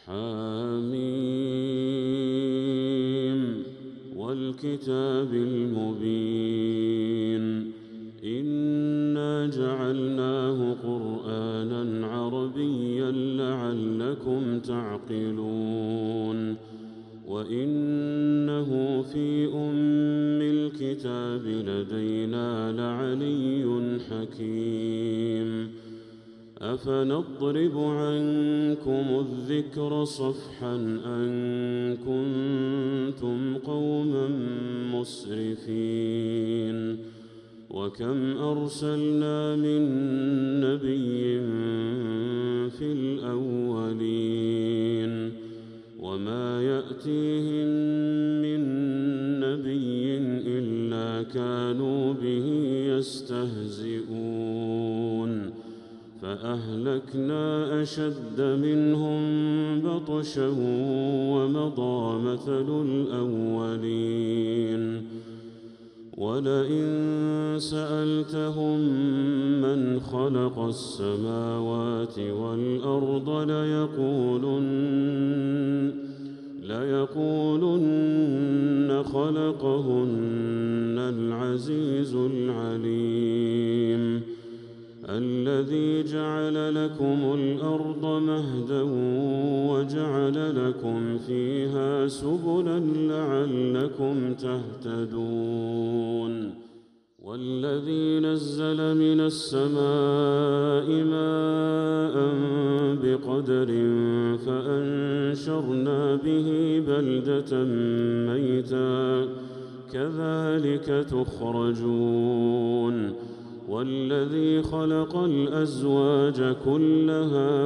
حم والكتاب المبين إنا جعلناه قرآنا عربيا لعلكم تعقلون وإنه في الكتاب لدينا لعلي حكيم أفنضرب عنكم الذكر صفحا أن كنتم قوما مسرفين وكم أرسلنا من نبي في الأولين وما يأتيهم من نبي إلا كانوا به يستهزئون فأهلكنا أشد منهم بطشا ومضى مثل الأولين ولئن سألتهم من خلق السماوات والأرض ليقولن خلقهن العزيز العليم الذي جعل لكم الأرض مهدا وجعل لكم فيها سبلا لعلكم تهتدون والذي نزل من السماء ماء بقدر فأنشرنا به بلدة ميتا كذلك تخرجون والذي خلق الأزواج كلها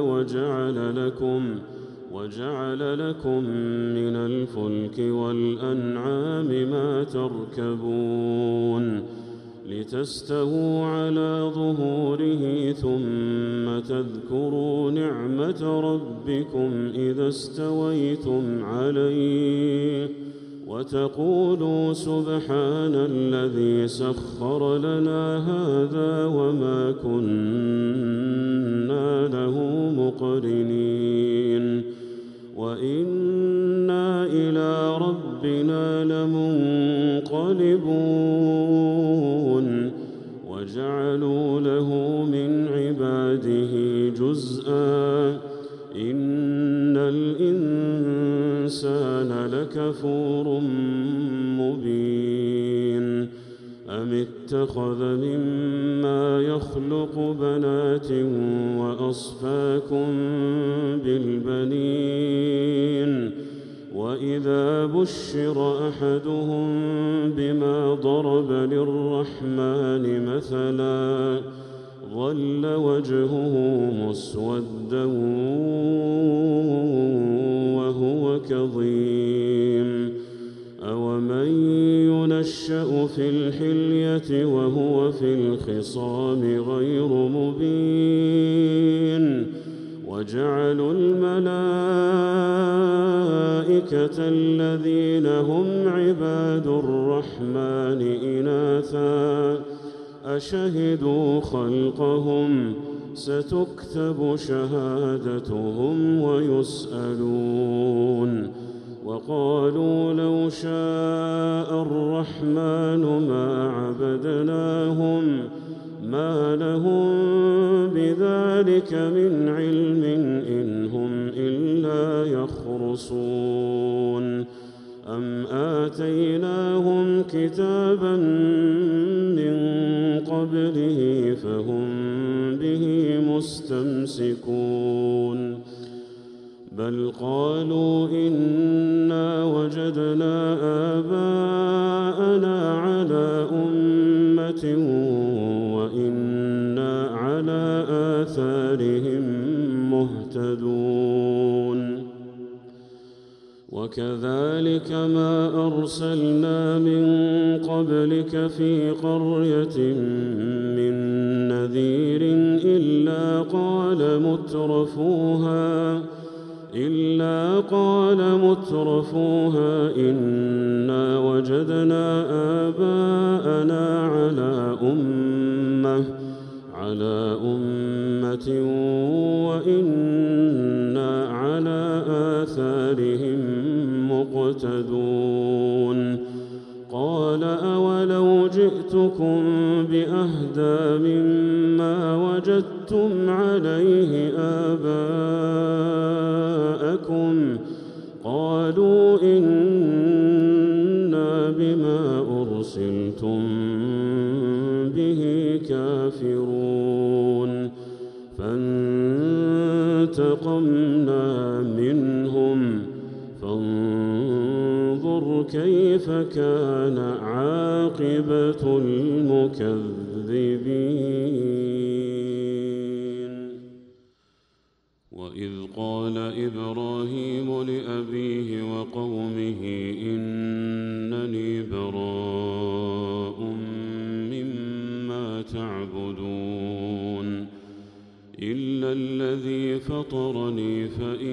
وجعل لكم من الفلك والأنعام ما تركبون لتستووا على ظهوره ثم تذكروا نعمة ربكم إذا استويتم عليه وتقولوا سبحان الذي سخر لنا هذا وما كنا له مقرنين وإنا إلى ربنا لمنقلبون وجعلوا له من عباده جزءا إن الإنسان لكفور مبين أم اتخذ مما يخلق بنات وأصفاكم بالبنين وإذا بشر أحدهم بما ضرب للرحمن مثلا ظل وجهه مسودا وهو كظيم أومن ينشأ في الحلية وهو في الخصام غير مبين وجعلوا الملائكة الذين هم عباد الرحمن إناثا أشهدوا خلقهم ستكتب شهادتهم ويسألون وقالوا لو شاء الرحمن ما عبدناهم ما لهم بذلك من علم إن هم إلا يخرصون أم آتيناهم كتابا من قبله فهم به مستمسكون بل قالوا إنا وجدنا آباءنا على أمة وإنا على آثارهم مهتدون وكذلك ما أرسلنا من قبلك في قرية من نذير إلا قال مترفوها إنا وجدنا آباءنا على أمة وإنا على آثارهم مقتدون قال أولو جئتكم بأهدى مما وجدتم عليه آباءكم قالوا إنا بما أرسلتم به كافرون فانتقمنا منهم فانظر كيف كان عاقبة المكذبين وإذ قال إبراهيم لأبيه وقومه إنني براء مما تعبدون إلا الذي فطرني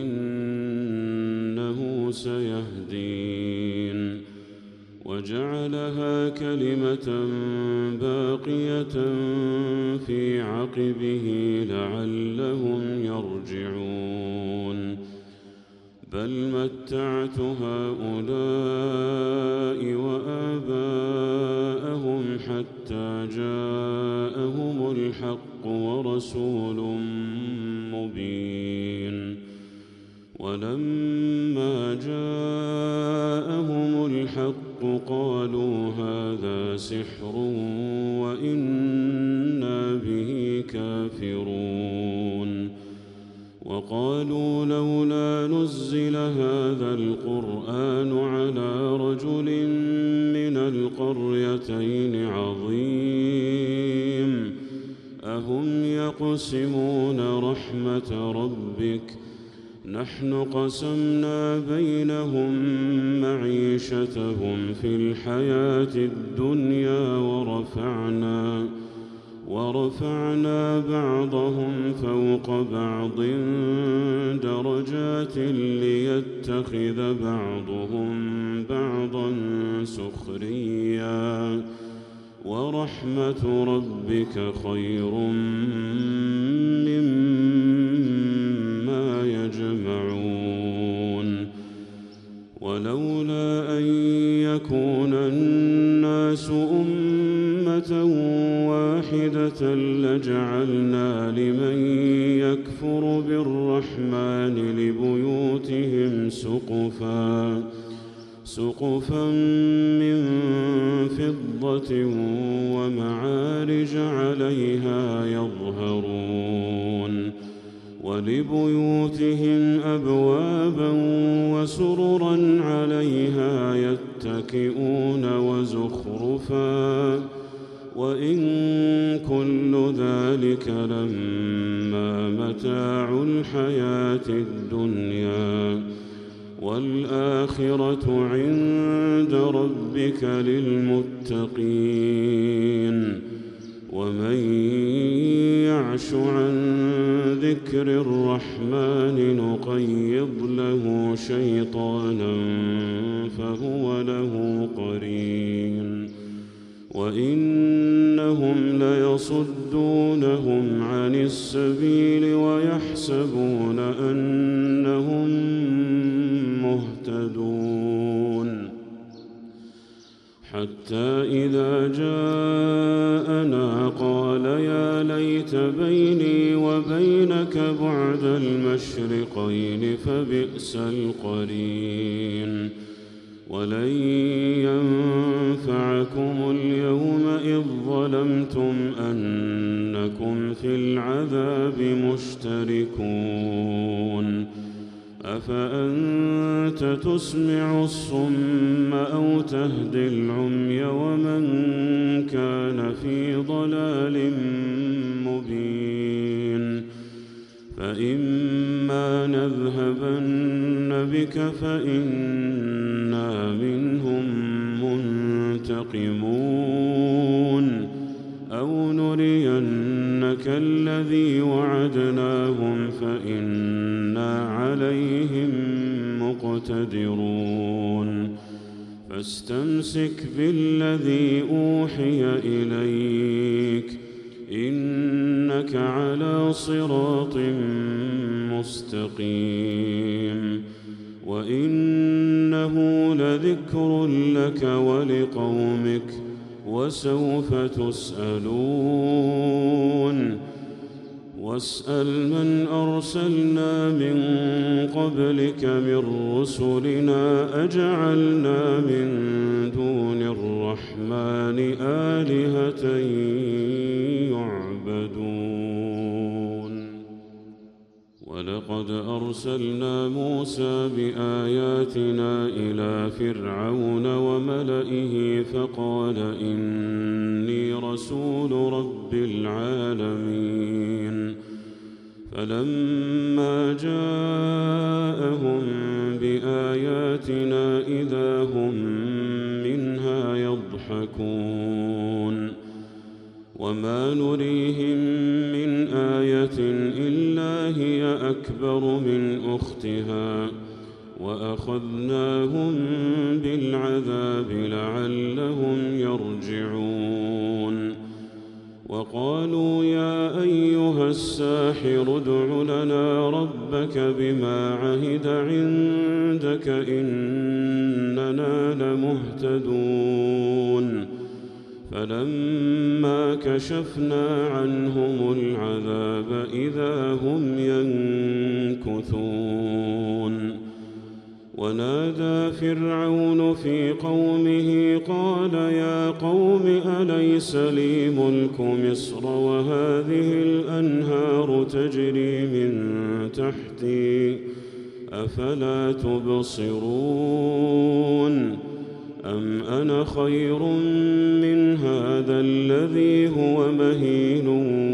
فإنه سيهدين وجعلها كلمة باقية في عقبه لعلهم يرجعون بل متعت هؤلاء وآباءهم حتى جاءهم الحق ورسول مبين ولما جاءهم الحق قالوا هذا سحر وإنا به كافرون وقالوا لولا نزل هذا القرآن على رجل من القريتين عظيم أهم يقسمون رحمة ربك نحن قسمنا بينهم معيشتهم في الحياة الدنيا ورفعنا بعضهم فوق بعض درجات ليتخذ بعضهم بعضا سخريا ورحمة ربك خير مما يجمعون ولولا أن يكون الناس أمة واحدة لجعلنا لمن يكفر بالرحمن لبيوتهم سقفا من فضة ومعارج عليها يظهرون ولبيوتهم أبوابا وسررا عليها يتكئون وزخرفا وإن كل ذلك لما متاع الحياة الدنيا والآخرة عند ربك للمتقين ومن يعش عن ذكر الرحمن نقيض له شيطانا فهو له قرين وإنهم ليصدونهم عن السبيل ويحسبون أنهم مهتدون حتى إذا جاءنا قال يا ليت بيني وبينك بعد المشرقين فبئس القرين ولن ينفعكم اليوم إذ ظلمتم أنكم في العذاب مشتركون أفأنت تسمع الصم أو تهدي العمي ومن كان في ضلال مبين فإما نذهبن بك فإنا منهم منتقمون أو نرينك الذي وعدناهم فإنا عليهم مقتدرون فاستمسك بالذي أوحي إليك إنك على صراط مستقيم وإنه لذكر لك ولقومك وسوف تسألون واسأل من أرسلنا من قبلك من رسلنا أجعلنا من دون الرحمن آلهة يعبدون ولقد أرسلنا موسى بآياتنا إلى فرعون وملئه فقال إني رسول رب العالمين فلما جاءهم بآياتنا إذا هم منها يضحكون وما نريهم من آية إلا هي أكبر من أختها وأخذناهم بالعذاب لعلهم يرجعون وقالوا يا أيها الساحر ادع لنا ربك بما عهد عندك إننا لمهتدون فلما كشفنا عنهم العذاب إذا هم ينكثون ونادى فرعون في قومه قال يا قوم أليس لي ملك مصر وهذه الأنهار تجري من تحتي أفلا تبصرون أم أنا خير من هذا الذي هو مهين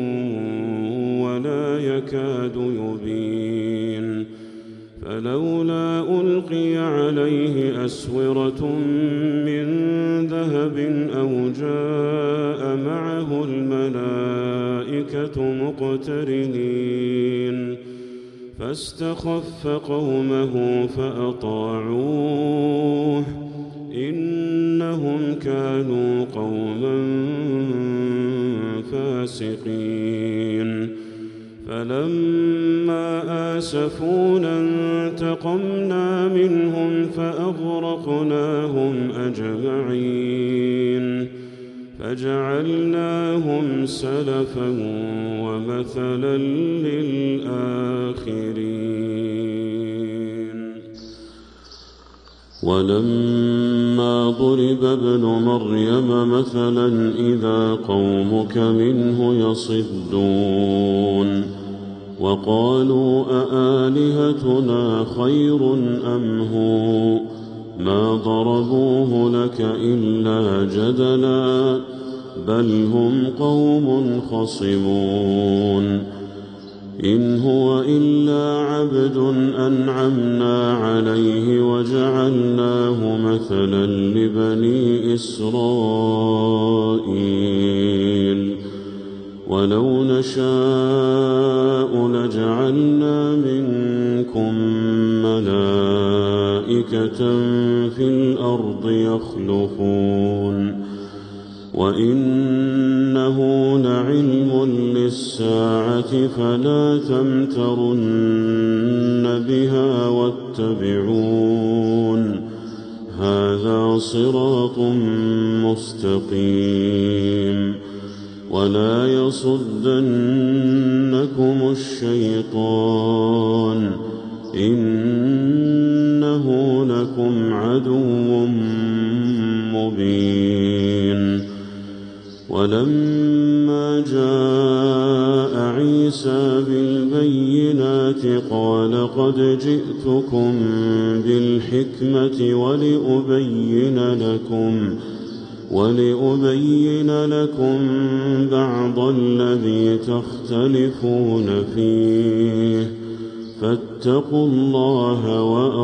ولا يكاد يبين فلولا ألقي عليه أسورة من ذهب أو جاء معه الملائكة مقترنين فاستخف قومه فأطاعوه إنهم كانوا قوما فاسقين فلما آسفونا انتقمنا منهم فأغرقناهم أجمعين فجعلناهم سلفا ومثلا للآخرين ولما ضرب ابن مريم مثلا إذا قومك منه يصدون وقالوا أآلهتنا خير أم هو ما ضربوه لك إلا جدلا بل هم قوم خصمون إن هو إلا عبد أنعمنا عليه وجعلناه مثلا لبني إسرائيل ولو نشاء لجعلنا منكم ملائكة في الأرض يخلفون وإنه لعلم للساعة فلا تمترن بها واتبعون هذا صراط مستقيم ولا يصدنكم الشيطان إنه لكم عدو مبين ولما جاء عيسى بالبينات قال قد جئتكم بالحكمة ولأبين لكم بعض الذي تختلفون فيه فاتقوا الله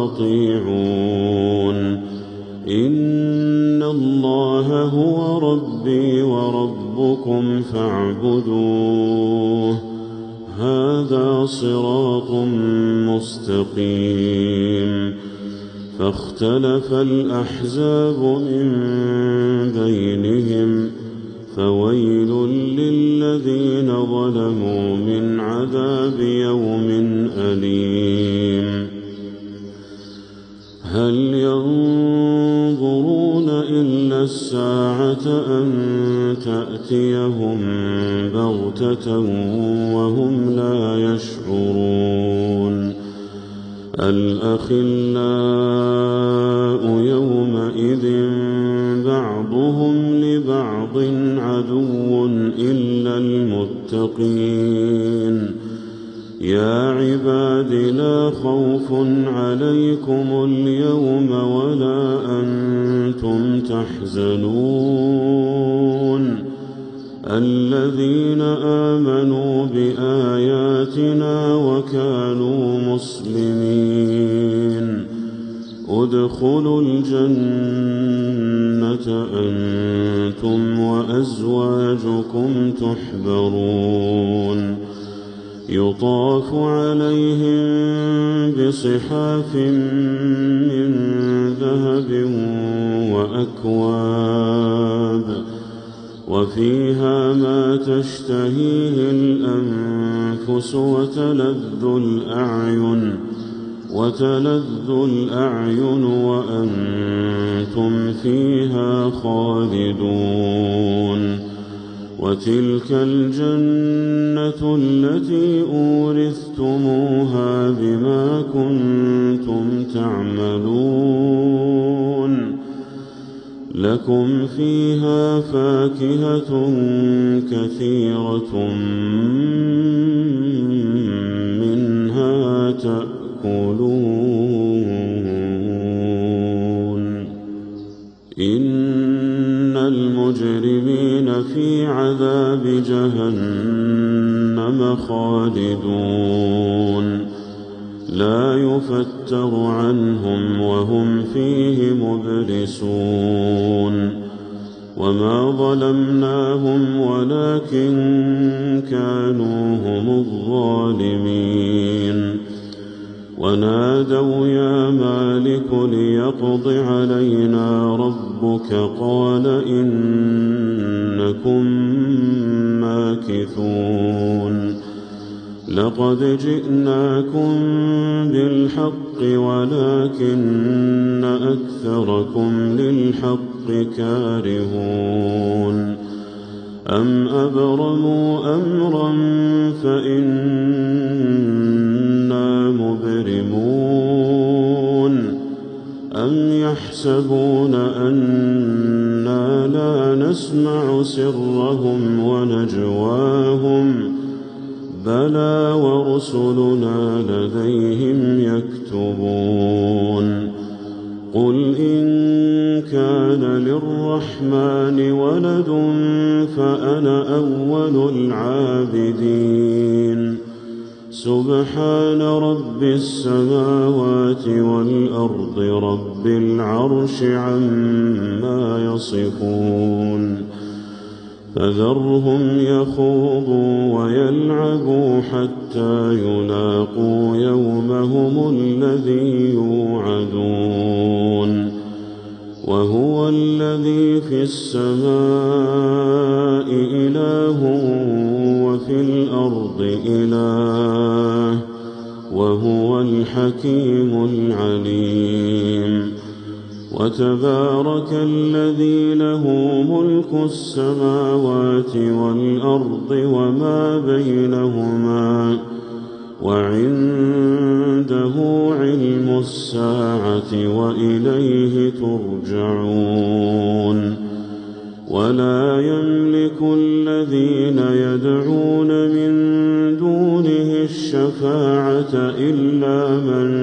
وأطيعون إن الله هو ربي وربكم فاعبدوه هذا صراط مستقيم فاختلف الأحزاب من بينهم فويل للذين ظلموا من عذاب يوم أليم هل ينظرون إلا الساعة أن تأتيهم بغتة وهم لا يشعرون الأخلاء يومئذ بعضهم لبعض عدو إلا المتقين يا عباد لا خوف عليكم اليوم ولا أنتم تحزنون الذين آمنوا بآياتنا وكانوا مسلمين ادخلوا الجنة أنتم وأزواجكم تحبرون يطاف عليهم بصحاف من ذهب وأكواب وفيها ما تشتهيه الأنفس وتلذ الأعين وأنتم فيها خالدون وتلك الجنة التي أورثتموها بما كنتم تعملون لكم فيها فاكهة كثيرة منها تأكلون إن المجرمين في عذاب جهنم خالدون لا يفتر عنهم وهم فيه مبلسون وما ظلمناهم ولكن كانوا هم الظالمين ونادوا يا مالك ليقض علينا ربك قال إنكم ماكثون لقد جئناكم بالحق ولكن أكثركم للحق كارهون أم أبرموا أمرا فإنا مبرمون أم يحسبون أنا لا نسمع سرهم ونجواهم بلى ورسلنا لديهم يكتبون قل إن كان للرحمن ولد فأنا أول العابدين سبحان رب السماوات والأرض رب العرش عما يصفون فذرهم يخوضوا ويلعبوا حتى يلاقوا يومهم الذي يوعدون وهو الذي في السماء إله وفي الأرض إله وهو الحكيم العليم وتبارك الذي له ملك السماوات والأرض وما بينهما وعنده علم الساعة وإليه ترجعون ولا يملك الذين يدعون من دونه الشفاعة إلا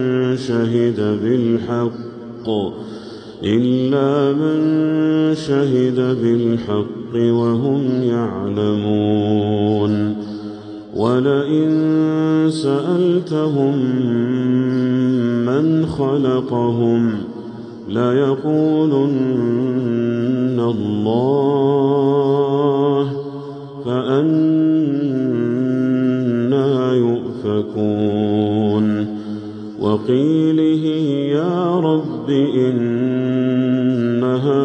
من شهد بالحق وهم يعلمون ولئن سألتهم من خلقهم ليقولن الله فأنى يؤفكون وقيله يا رب إن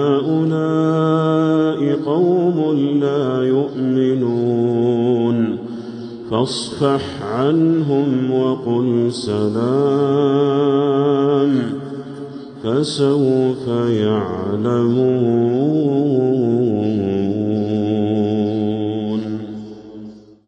هؤلاء قوم لا يؤمنون فاصفح عنهم وقل سلام فسوف يعلمون.